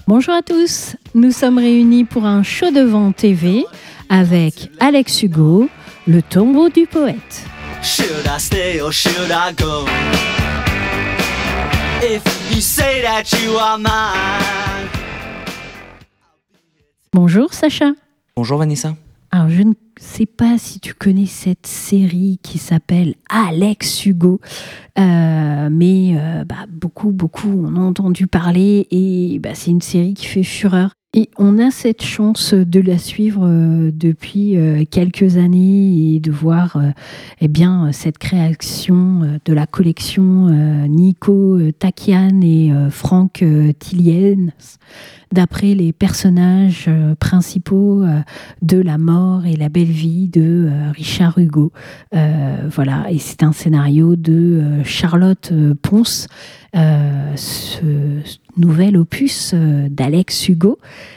Bonjour à tous, nous sommes réunis pour un show de vent TV avec Alex Hugo, le tombeau du poète. Should I stay or should I go? If you say that you are mine. Bonjour Sacha. Bonjour Vanessa. Alors je ne sais pas si tu connais cette série qui s'appelle Alex Hugo, mais beaucoup en ont entendu parler et c'est une série qui fait fureur. Et on a cette chance de la suivre depuis quelques années et de voir cette création de la collection Nico Takian et Franck Tilliens, d'après les personnages principaux de La mort et la belle vie de Richard Hugo. Et c'est un scénario de Charlotte Ponce, ce nouvel opus d'Alex Hugo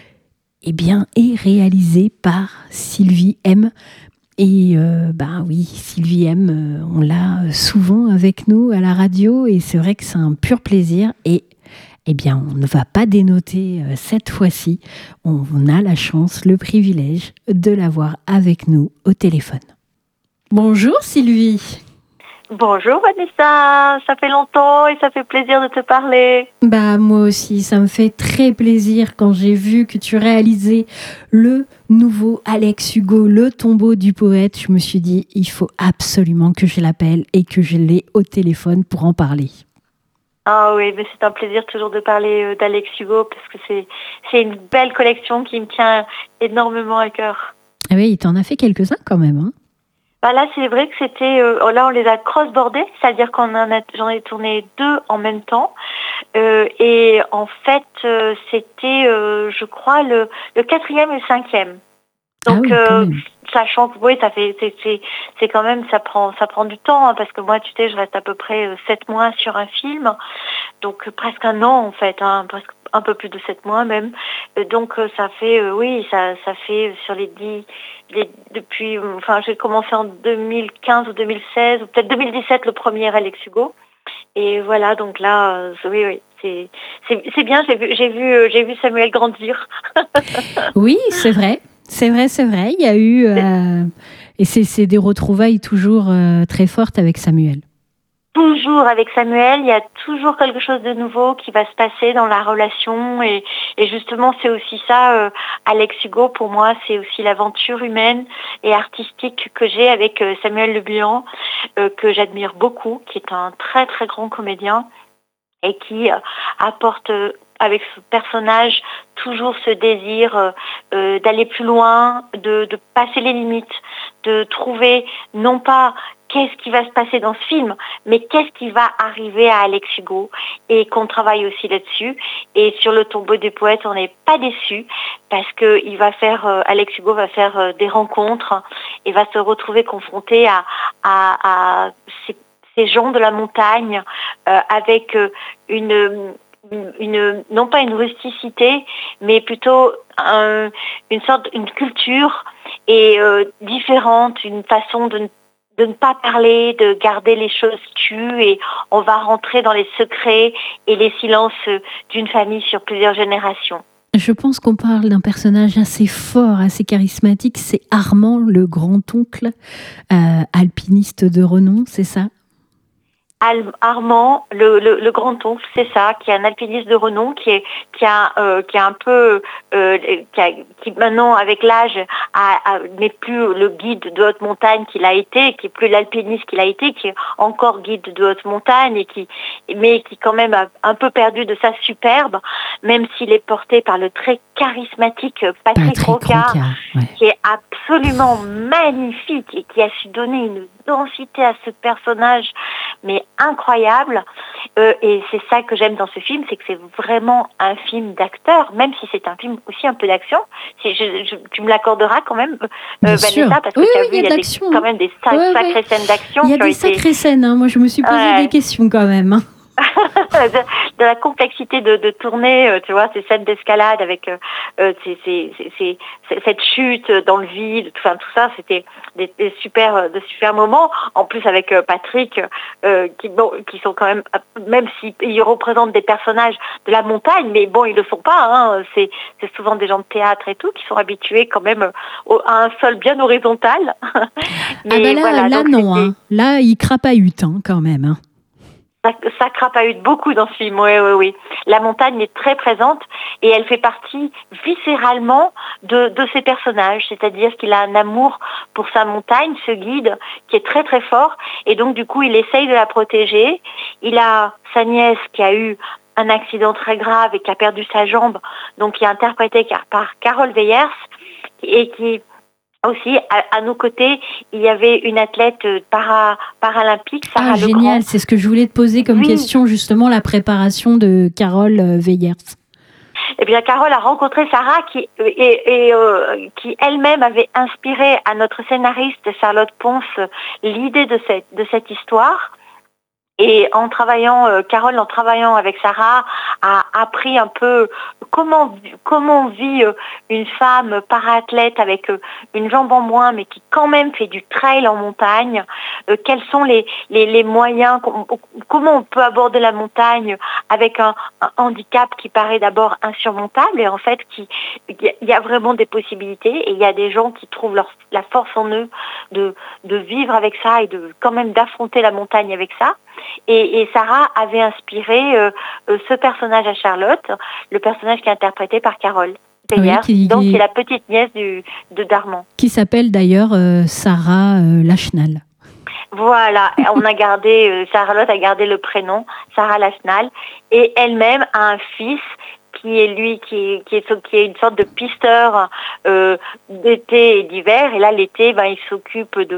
est réalisé par Sylvie M. Et Sylvie M, on l'a souvent avec nous à la radio et c'est vrai que c'est un pur plaisir et on ne va pas dénoter cette fois-ci. On a la chance, le privilège de l'avoir avec nous au téléphone. Bonjour Sylvie. Bonjour Vanessa, ça fait longtemps et ça fait plaisir de te parler. Moi aussi, ça me fait très plaisir quand j'ai vu que tu réalisais le nouveau Alex Hugo, le tombeau du poète. Je me suis dit, il faut absolument que je l'appelle et que je l'ai au téléphone pour en parler. Ah oui, mais c'est un plaisir toujours de parler d'Alex Hugo parce que c'est une belle collection qui me tient énormément à cœur. Ah oui, il t'en a fait quelques-uns quand même, hein. Là, c'est vrai que c'était... là, on les a cross-bordés, c'est-à-dire j'en ai tourné 2 en même temps. Et en fait, c'était, je crois, le 4e et le 5e. Donc, sachant que oui, c'est quand même, ça prend du temps, hein, parce que moi, tu sais, je reste à peu près 7 mois sur un film. Donc, presque un an, en fait, hein, presque un peu plus de 7 mois même. Donc, ça fait, ça fait sur j'ai commencé en 2015 ou 2016, ou peut-être 2017, le premier Alex Hugo. Et voilà, donc là, c'est bien, j'ai vu Samuel grandir. Oui, c'est vrai. Il y a eu... et c'est des retrouvailles toujours très fortes avec Samuel. Toujours avec Samuel, il y a toujours quelque chose de nouveau qui va se passer dans la relation et justement c'est aussi ça, Alex Hugo pour moi c'est aussi l'aventure humaine et artistique que j'ai avec Samuel Le Bihan, que j'admire beaucoup, qui est un très très grand comédien et qui apporte avec ce personnage toujours ce désir d'aller plus loin, de passer les limites, de trouver non pas qu'est-ce qui va se passer dans ce film, mais qu'est-ce qui va arriver à Alex Hugo et qu'on travaille aussi là-dessus. Et sur le tombeau du poète, on n'est pas déçus parce que Alex Hugo va faire des rencontres et va se retrouver confronté à ces gens de la montagne avec non pas une rusticité, mais plutôt une culture et différente, une façon de ne pas parler, de garder les choses tues et on va rentrer dans les secrets et les silences d'une famille sur plusieurs générations. Je pense qu'on parle d'un personnage assez fort, assez charismatique, c'est Armand, le grand-oncle, alpiniste de renom, c'est ça ? Armand, le grand-oncle, c'est ça, qui est un alpiniste de renom, qui maintenant avec l'âge n'est plus le guide de haute montagne qu'il a été, qui est plus l'alpiniste qu'il a été, qui est encore guide de haute montagne mais qui quand même a un peu perdu de sa superbe, même s'il est porté par le très charismatique Patrick Roca, qui est absolument magnifique et qui a su donner une densité à ce personnage, mais incroyable. Et c'est ça que j'aime dans ce film, c'est que c'est vraiment un film d'acteur, même si c'est un film aussi un peu d'action. Tu me l'accorderas quand même, Vanessa, parce que tu as vu, il y a quand même des sacrées scènes d'action. Il y a des sacrées scènes, hein. Moi je me suis posé des questions quand même. de la complexité de tourner, tu vois, ces scènes d'escalade avec cette chute dans le vide, tout ça, c'était de super moments. En plus avec Patrick, qui sont quand même s'ils représentent des personnages de la montagne, mais bon, ils le sont pas. Hein, c'est souvent des gens de théâtre et tout qui sont habitués quand même à un sol bien horizontal. Mais là non, hein. Là il crapahute quand même. Hein. Ça crapahute beaucoup dans ce film, oui. La montagne est très présente et elle fait partie viscéralement de ses personnages, c'est-à-dire qu'il a un amour pour sa montagne, ce guide, qui est très très fort, et donc du coup il essaye de la protéger. Il a sa nièce qui a eu un accident très grave et qui a perdu sa jambe, donc qui est interprétée par Carole Weyers, et qui... Aussi, à nos côtés, il y avait une athlète paralympique, Sarah Legrand. Génial, c'est ce que je voulais te poser comme question, justement, la préparation de Carole Weyers. Eh bien, Carole a rencontré Sarah qui elle-même avait inspiré à notre scénariste Charlotte Ponce l'idée de cette histoire. Et Carole, en travaillant avec Sarah, a appris un peu comment vit une femme para-athlète avec une jambe en moins, mais qui quand même fait du trail en montagne. Quels sont les moyens, comment on peut aborder la montagne avec un handicap qui paraît d'abord insurmontable, et en fait, il y a vraiment des possibilités, et il y a des gens qui trouvent la force en eux de vivre avec ça et quand même d'affronter la montagne avec ça. Et Sarah avait inspiré ce personnage à Charlotte, le personnage qui est interprété par Carole Weyers, qui est la petite nièce de Darman. Qui s'appelle d'ailleurs Sarah Lachenal. Voilà, Charlotte a gardé le prénom, Sarah Lachenal, et elle-même a un fils qui est une sorte de pisteur d'été et d'hiver. Et là, l'été, il s'occupe de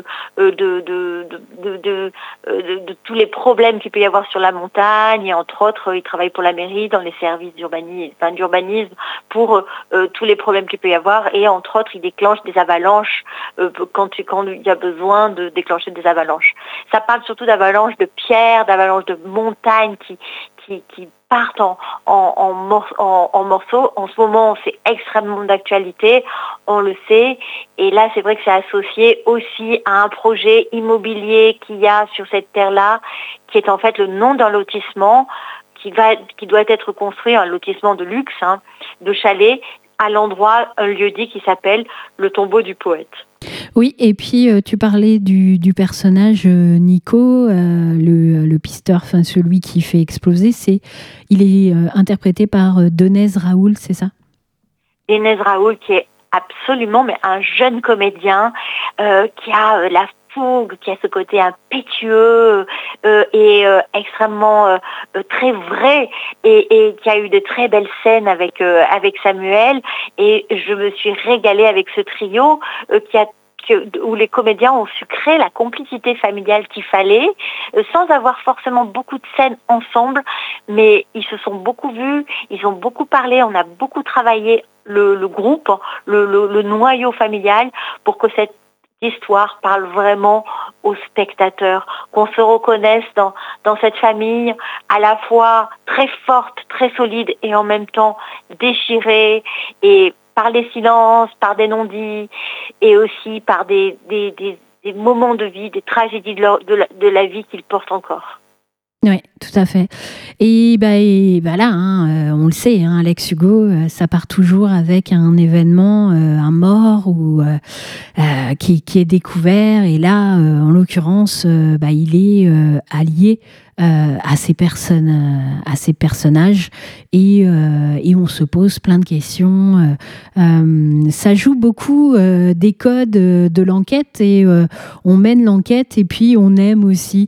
tous les problèmes qu'il peut y avoir sur la montagne. Et entre autres, il travaille pour la mairie dans les services d'urbanisme pour tous les problèmes qu'il peut y avoir. Et entre autres, il déclenche des avalanches quand il y a besoin de déclencher des avalanches. Ça parle surtout d'avalanches de pierres, d'avalanches de montagnes qui partent en morceaux. En ce moment, c'est extrêmement d'actualité, on le sait. Et là, c'est vrai que c'est associé aussi à un projet immobilier qu'il y a sur cette terre-là, qui est en fait le nom d'un lotissement qui doit être construit, un lotissement de luxe, de chalet, à l'endroit, un lieu-dit qui s'appelle le tombeau du poète. Oui, et puis tu parlais du personnage Nico, le pisteur, celui qui fait exploser. Il est interprété par Denez Raoul, c'est ça? Denez Raoul, qui est absolument un jeune comédien qui a la fougue, qui a ce côté impétueux et extrêmement très vrai, et qui a eu de très belles scènes avec Samuel. Et je me suis régalée avec ce trio où les comédiens ont su créer la complicité familiale qu'il fallait, sans avoir forcément beaucoup de scènes ensemble, mais ils se sont beaucoup vus, ils ont beaucoup parlé, on a beaucoup travaillé le groupe, le noyau familial, pour que cette histoire parle vraiment aux spectateurs, qu'on se reconnaisse dans cette famille à la fois très forte, très solide, et en même temps déchirée, et par les silences, par des non-dits, et aussi par des moments de vie, des tragédies de la vie qu'ils portent encore. Oui, tout à fait. Et là, on le sait, Alex Hugo, ça part toujours avec un événement, un mort ou qui est découvert. Et là, en l'occurrence, il est allié à ces personnages, et on se pose plein de questions. Ça joue beaucoup des codes de l'enquête, et on mène l'enquête, et puis on aime aussi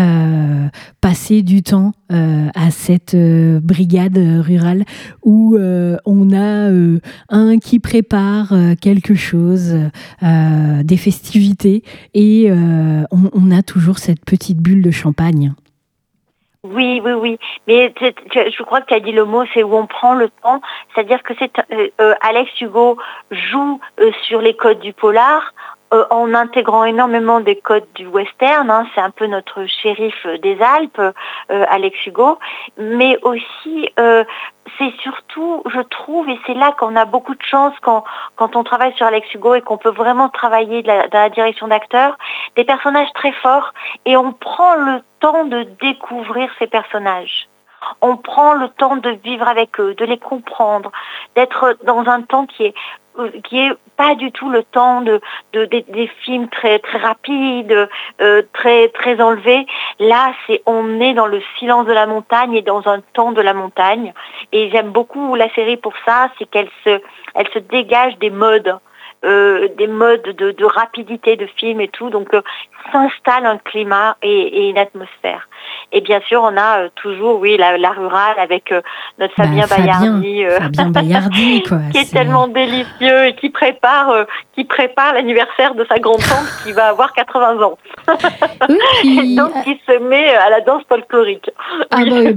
passer du temps à cette brigade rurale où on a un qui prépare quelque chose, des festivités, et on a toujours cette petite bulle de champagne. Oui. Mais je crois que tu as dit le mot, c'est où on prend le temps. C'est-à-dire que Alex Hugo joue sur les codes du polar. en intégrant énormément des codes du western, hein, c'est un peu notre shérif des Alpes, Alex Hugo, mais aussi c'est surtout, je trouve, et c'est là qu'on a beaucoup de chance quand on travaille sur Alex Hugo et qu'on peut vraiment travailler dans la direction d'acteurs, des personnages très forts, et on prend le temps de découvrir ces personnages. On prend le temps de vivre avec eux, de les comprendre, d'être dans un temps qui est pas du tout le temps des films très très rapides, très très enlevés. Là, on est dans le silence de la montagne et dans un temps de la montagne. Et j'aime beaucoup la série pour ça, c'est qu'elle se dégage des modes. De rapidité de film et tout, donc s'installe un climat et une atmosphère. Et bien sûr, on a toujours, la rurale avec notre Fabien Bayardi, Fabien Bayardi, quoi, qui est tellement délicieux et qui prépare l'anniverssaire de sa grand-tante qui va avoir 80 ans. Oui, donc il se met à la danse folklorique. Ah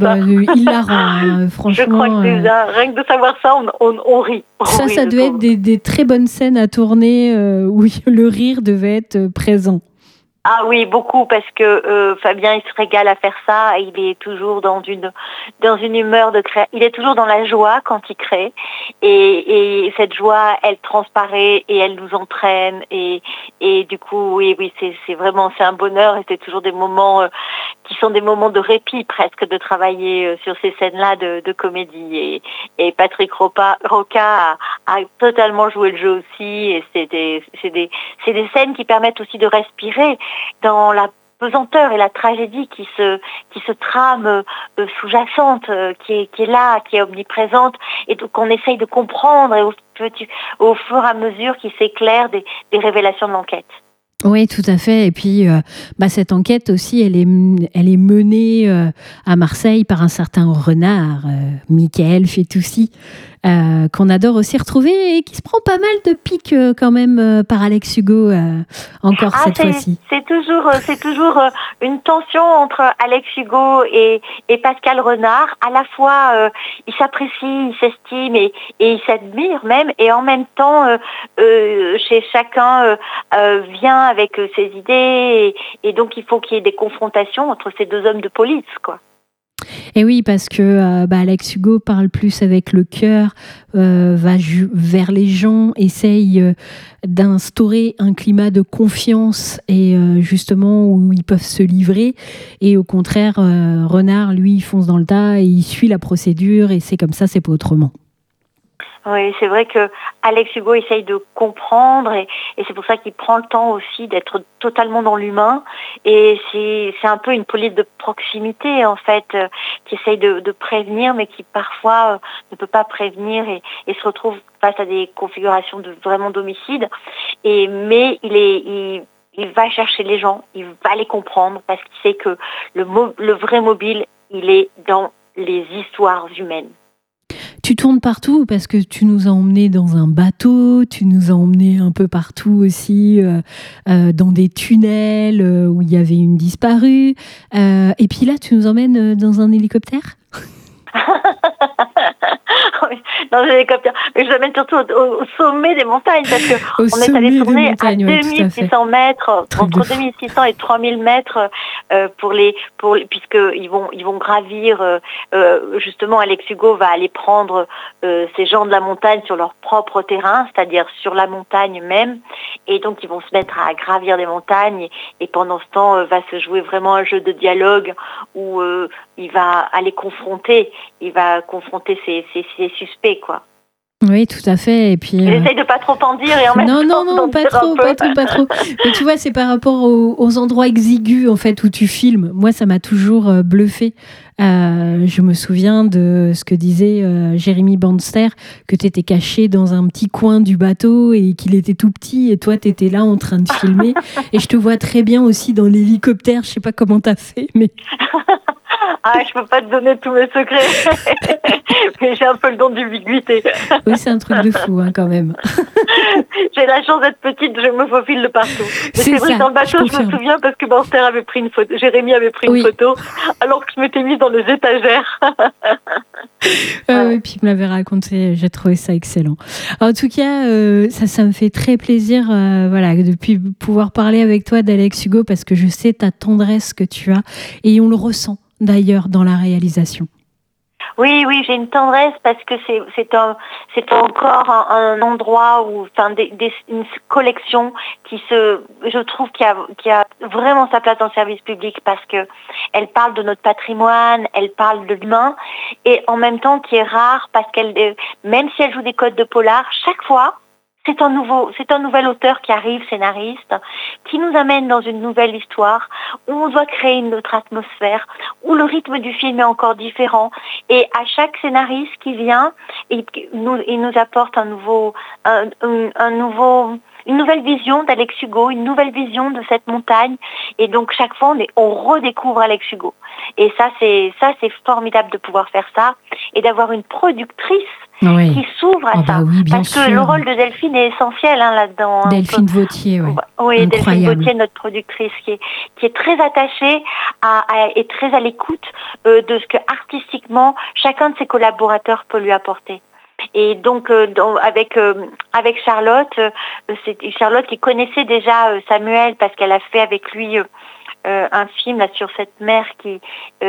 hilarant, franchement. Je crois que déjà, rien que de savoir ça, on rit. Ça doit être des très bonnes scènes à tourner où le rire devait être présent. Ah oui, beaucoup, parce que Fabien, il se régale à faire ça. Il est toujours dans une humeur de créer. Il est toujours dans la joie quand il crée. Et cette joie, elle transparaît et elle nous entraîne. Et du coup, oui, c'est vraiment, c'est un bonheur. Et c'est toujours des moments qui sont des moments de répit presque, de travailler sur ces scènes-là de comédie. Et Patrick Roca a totalement joué le jeu aussi. Et c'est des scènes qui permettent aussi de respirer dans la pesanteur et la tragédie qui se trame sous-jacente, qui est là, qui est omniprésente, et qu'on essaye de comprendre et au fur et à mesure qui s'éclairent des révélations de l'enquête. Oui, tout à fait. Et puis, cette enquête aussi, elle est menée à Marseille par un certain renard, Michael Fetoussi, qu'on adore aussi retrouver et qui se prend pas mal de piques quand même par Alex Hugo cette fois-ci. C'est toujours une tension entre Alex Hugo et Pascal Renard. À la fois, ils s'apprécient, ils s'estiment et ils s'admirent même, et en même temps, chez chacun vient avec ses idées, et donc il faut qu'il y ait des confrontations entre ces deux hommes de police, quoi. Et oui, parce que Alex Hugo parle plus avec le cœur, va vers les gens, essaye d'instaurer un climat de confiance et justement où ils peuvent se livrer. Et au contraire, Renard, lui, il fonce dans le tas et il suit la procédure, et c'est comme ça, c'est pas autrement. Oui, c'est vrai que Alex Hugo essaye de comprendre, et c'est pour ça qu'il prend le temps aussi d'être totalement dans l'humain, et c'est un peu une police de proximité en fait, qui essaye de prévenir, mais qui parfois ne peut pas prévenir et se retrouve face à des configurations vraiment d'homicide. Mais il va chercher les gens, il va les comprendre, parce qu'il sait que le vrai mobile, il est dans les histoires humaines. Tu tournes partout parce que tu nous as emmenés dans un bateau, tu nous as emmenés un peu partout aussi, dans des tunnels où il y avait une disparue. Et puis là, tu nous emmènes dans un hélicoptère ? Oui, dans un hélicoptère. Mais je l'amène surtout au sommet des montagnes, parce qu'on est allé tourner à 2600 mètres, entre 2600 et 3000 mètres, puisqu'ils vont gravir, justement Alex Hugo va aller prendre ces gens de la montagne sur leur propre terrain, c'est-à-dire sur la montagne même, et donc ils vont se mettre à gravir des montagnes, et pendant ce temps va se jouer vraiment un jeu de dialogue où il va aller confronter ces suspects, quoi. Oui, tout à fait. Et puis j'essaye de pas trop en dire, et en même temps non, pas trop. Mais tu vois, c'est par rapport aux endroits exigus en fait où tu filmes. Moi, ça m'a toujours bluffé. Je me souviens de ce que disait Jérémy Banster, que tu étais caché dans un petit coin du bateau et qu'il était tout petit, et toi tu étais là en train de filmer. Et je te vois très bien aussi dans l'hélicoptère. Je sais pas comment t'as fait, mais je peux pas te donner tous mes secrets. Mais j'ai un peu le don d'ubiquité. Oui, c'est un truc de fou, quand même. J'ai la chance d'être petite, je me faufile de partout. Mais c'est vrai, dans le bateau, je me souviens parce que Banster avait pris une photo, Jérémy avait pris une photo, alors que je m'étais mise dans les étagères. Et puis il me l'avait raconté, j'ai trouvé ça excellent. En tout cas, ça me fait très plaisir de pouvoir parler avec toi d'Alex Hugo, parce que je sais ta tendresse que tu as, et on le ressent d'ailleurs dans la réalisation. Oui, j'ai une tendresse parce que c'est encore un endroit où, une collection je trouve qui a vraiment sa place dans le service public, parce que elle parle de notre patrimoine, elle parle de l'humain, et en même temps qui est rare parce même si elle joue des codes de polar, chaque fois, c'est un nouvel auteur qui arrive, scénariste, qui nous amène dans une nouvelle histoire, où on doit créer une autre atmosphère, où le rythme du film est encore différent. Et à chaque scénariste qui vient, il nous apporte une nouvelle vision d'Alex Hugo, une nouvelle vision de cette montagne. Et donc chaque fois, on redécouvre Alex Hugo. Et ça, c'est formidable de pouvoir faire ça et d'avoir une productrice qui s'ouvre à ça. Parce que le rôle de Delphine est essentiel là-dedans. Delphine Vautier, oui, incroyable. Delphine Vautier, notre productrice, qui est très attachée et très à l'écoute de ce que artistiquement chacun de ses collaborateurs peut lui apporter. Et donc avec Charlotte, c'est Charlotte qui connaissait déjà Samuel, parce qu'elle a fait avec lui un film là sur cette mère qui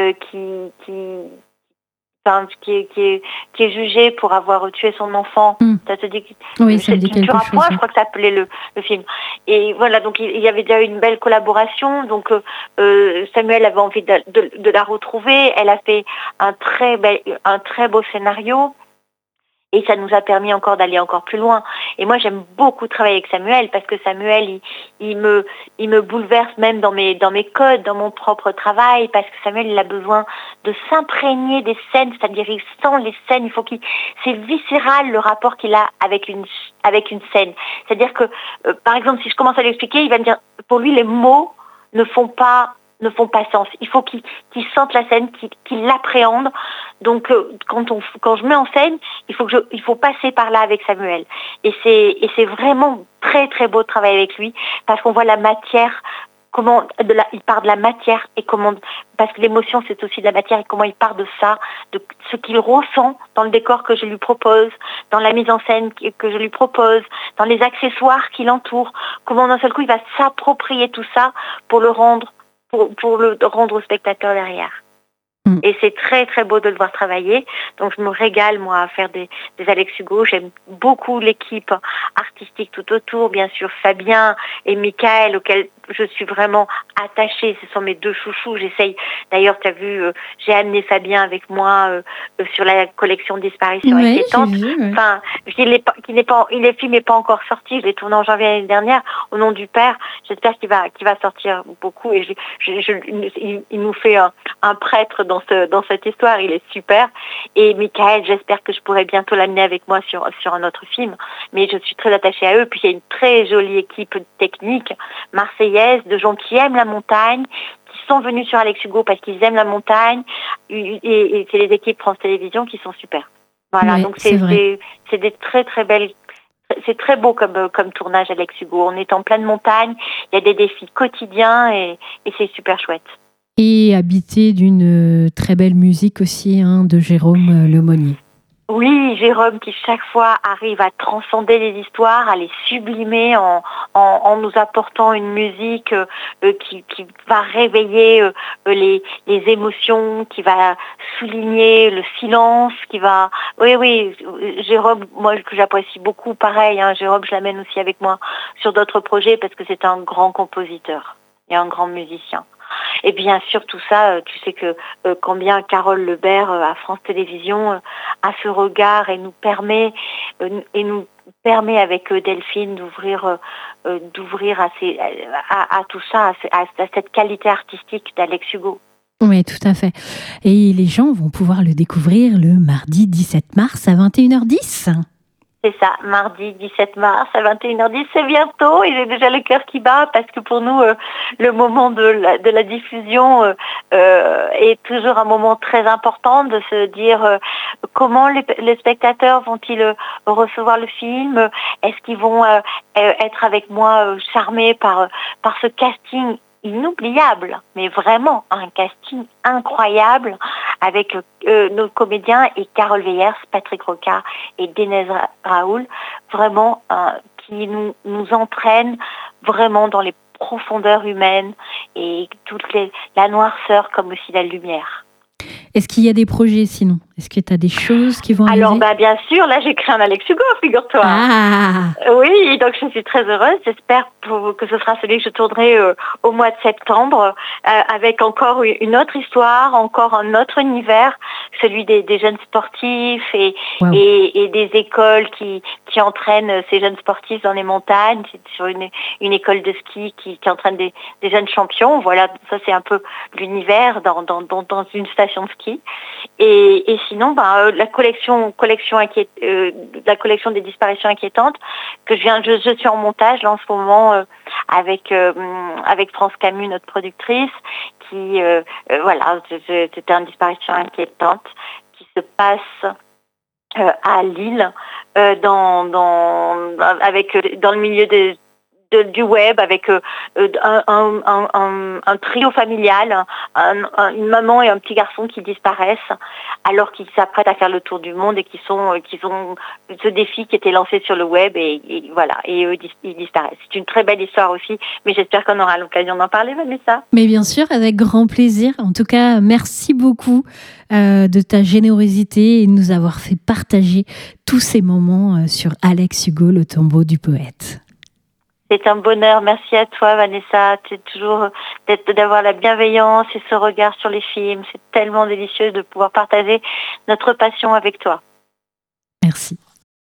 est jugée pour avoir tué son enfant. Ça te dit? Oui, ça me dit quelque chose. Je crois que ça s'appelait le film. Et voilà, donc il y avait déjà une belle collaboration. Donc Samuel avait envie de la retrouver. Elle a fait un très beau scénario. Et ça nous a permis encore d'aller encore plus loin. Et moi, j'aime beaucoup travailler avec Samuel, parce que Samuel, il me bouleverse même dans mes codes, dans mon propre travail, parce que Samuel, il a besoin de s'imprégner des scènes, c'est-à-dire il sent les scènes, c'est viscéral le rapport qu'il a avec une scène. C'est-à-dire que, par exemple, si je commence à lui expliquer, il va me dire, pour lui, les mots ne font pas sens. Il faut qu'il sente la scène, qu'il l'appréhende. Donc quand je mets en scène, il faut passer par là avec Samuel. Et c'est vraiment très très beau de travailler avec lui, parce qu'on voit la matière, il part de la matière, et parce que l'émotion c'est aussi de la matière, et comment il part de ça, de ce qu'il ressent dans le décor que je lui propose, dans la mise en scène que je lui propose, dans les accessoires qui l'entourent, comment d'un seul coup il va s'approprier tout ça pour le rendre au spectateur derrière. Et c'est très très beau de le voir travailler. Donc je me régale moi à faire des Alex Hugo. J'aime beaucoup l'équipe artistique tout autour, bien sûr Fabien et Michael, auxquels je suis vraiment attachée. Ce sont mes deux chouchous. J'essaye. D'ailleurs, tu as vu, j'ai amené Fabien avec moi sur la collection Disparition inquiétante. Enfin, le film n'est pas encore sorti. Je l'ai tourné en janvier l'année dernière. Au nom du Père, j'espère qu'il va sortir beaucoup. Et il nous fait un prêtre dans cette histoire. Il est super. Et Michael, j'espère que je pourrai bientôt l'amener avec moi sur un autre film. Mais je suis très attachée à eux. Puis il y a une très jolie équipe technique marseillaise, de gens qui aiment la montagne, qui sont venus sur Alex Hugo parce qu'ils aiment la montagne, et c'est les équipes France Télévisions qui sont super. Voilà, donc c'est des très très belles. C'est très beau comme tournage Alex Hugo. On est en pleine montagne, il y a des défis quotidiens, et c'est super chouette. Et habité d'une très belle musique aussi, de Jérôme Lemonnier. Oui, Jérôme qui chaque fois arrive à transcender les histoires, à les sublimer en nous apportant une musique qui va réveiller les émotions, qui va souligner le silence, qui va... Oui, Jérôme, moi que j'apprécie beaucoup, pareil, Jérôme, je l'amène aussi avec moi sur d'autres projets, parce que c'est un grand compositeur et un grand musicien. Et bien sûr, tout ça, tu sais que combien Carole Lebert à France Télévisions a ce regard et nous permet avec Delphine d'ouvrir à tout ça, à cette qualité artistique d'Alex Hugo. Oui, tout à fait. Et les gens vont pouvoir le découvrir le mardi 17 mars à 21h10. C'est ça, mardi 17 mars à 21h10, c'est bientôt et j'ai déjà le cœur qui bat parce que pour nous, le moment de la diffusion est toujours un moment très important de se dire comment les spectateurs vont-ils recevoir le film, est-ce qu'ils vont être avec moi charmés par ce casting inoubliable, mais vraiment un casting incroyable avec nos comédiens et Carole Weyers, Patrick Roca et Denez Raoul, vraiment qui nous entraînent vraiment dans les profondeurs humaines et la noirceur comme aussi la lumière. Est-ce qu'il y a des projets sinon ? Est-ce que tu as des choses qui vont arriver ? Alors, bien sûr, là, j'ai créé un Alex Hugo, figure-toi. Ah. Oui, donc je suis très heureuse. J'espère que ce sera celui que je tournerai au mois de septembre, avec encore une autre histoire, encore un autre univers, celui des jeunes sportifs et des écoles qui entraînent ces jeunes sportifs dans les montagnes. C'est sur une école de ski qui entraîne des jeunes champions. Voilà, ça c'est un peu l'univers dans une station de ski. Et sinon, la collection la collection des disparitions inquiétantes que je suis en montage là en ce moment avec France Camus, notre productrice, qui c'était une disparition inquiétante qui se passe à Lille dans le milieu du web avec un trio familial, une maman et un petit garçon qui disparaissent alors qu'ils s'apprêtent à faire le tour du monde et qu'ils ont ce défi qui était lancé sur le web et eux ils disparaissent. C'est une très belle histoire aussi, mais j'espère qu'on aura l'occasion d'en parler, Vanessa. Mais bien sûr, avec grand plaisir. En tout cas, merci beaucoup de ta générosité et de nous avoir fait partager tous ces moments sur Alex Hugo, le tombeau du poète. C'est un bonheur. Merci à toi, Vanessa. C'est toujours d'avoir la bienveillance et ce regard sur les films. C'est tellement délicieux de pouvoir partager notre passion avec toi. Merci.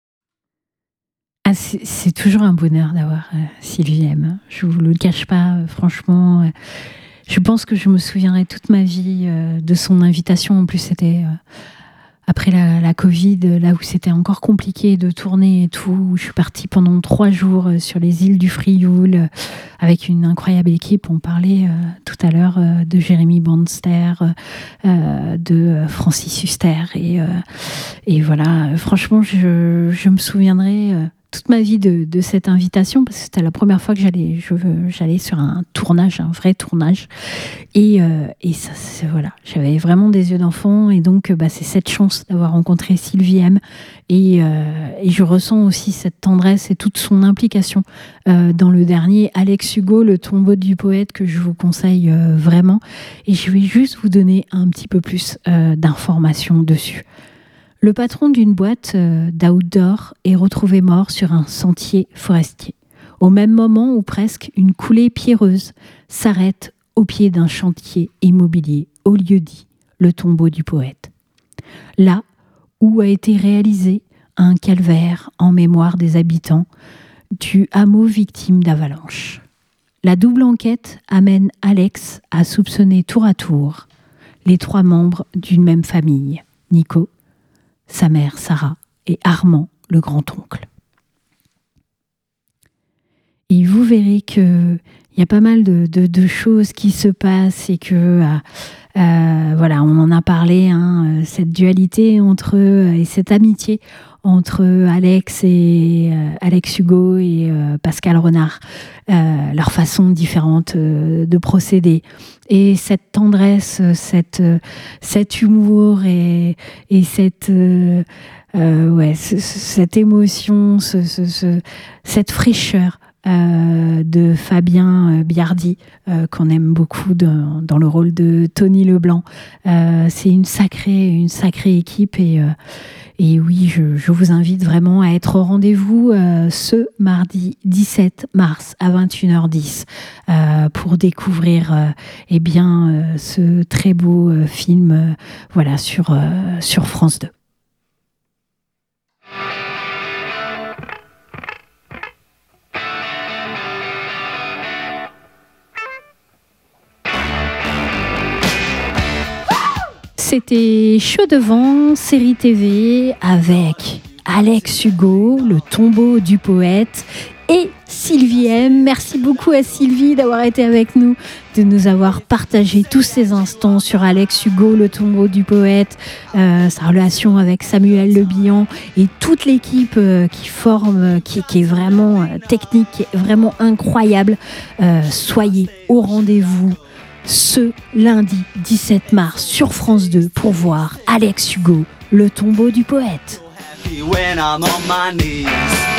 C'est toujours un bonheur d'avoir Sylvie M. Je ne vous le cache pas, franchement. Je pense que je me souviendrai toute ma vie de son invitation. En plus, c'était après la Covid, là où c'était encore compliqué de tourner et tout. Je suis partie pendant 3 jours sur les îles du Frioul avec une incroyable équipe. On parlait tout à l'heure de Jérémy Banster, de Francis Huster. Et voilà, franchement, je me souviendrai toute ma vie de cette invitation parce que c'était la première fois que j'allais sur un tournage, un vrai tournage. Et ça, voilà, j'avais vraiment des yeux d'enfant et donc c'est cette chance d'avoir rencontré Sylvie M. Et je ressens aussi cette tendresse et toute son implication dans le dernier Alex Hugo, le tombeau du poète, que je vous conseille vraiment. Et je vais juste vous donner un petit peu plus d'informations dessus. Le patron d'une boîte d'outdoor est retrouvé mort sur un sentier forestier, au même moment où presque une coulée pierreuse s'arrête au pied d'un chantier immobilier au lieu-dit, le tombeau du poète. Là où a été réalisé un calvaire en mémoire des habitants du hameau victime d'avalanche. La double enquête amène Alex à soupçonner tour à tour les 3 membres d'une même famille, Nico, sa mère Sarah et Armand, le grand-oncle. Et vous verrez qu'il y a pas mal de choses qui se passent et que, voilà, on en a parlé, cette dualité entre et cette amitié entre Alex Hugo et Pascal Renard, leur façon différente de procéder. Et cette tendresse, cet humour et cette émotion, cette fraîcheur de Fabien Biardi, qu'on aime beaucoup dans le rôle de Tony Leblanc. C'est une sacrée équipe et oui, je vous invite vraiment à être au rendez-vous ce mardi 17 mars à 21h10 pour découvrir ce très beau film sur France 2. C'était Chaud devant, série TV avec Alex Hugo, Le tombeau du poète, et Sylvie M. Merci beaucoup à Sylvie d'avoir été avec nous, de nous avoir partagé tous ces instants sur Alex Hugo, Le tombeau du poète, sa relation avec Samuel Le Bihan et toute l'équipe qui forme, qui est vraiment technique, qui est vraiment incroyable. Soyez au rendez-vous ce lundi 17 mars sur France 2 pour voir Alex Hugo, Le tombeau du poète. When I'm on my knees.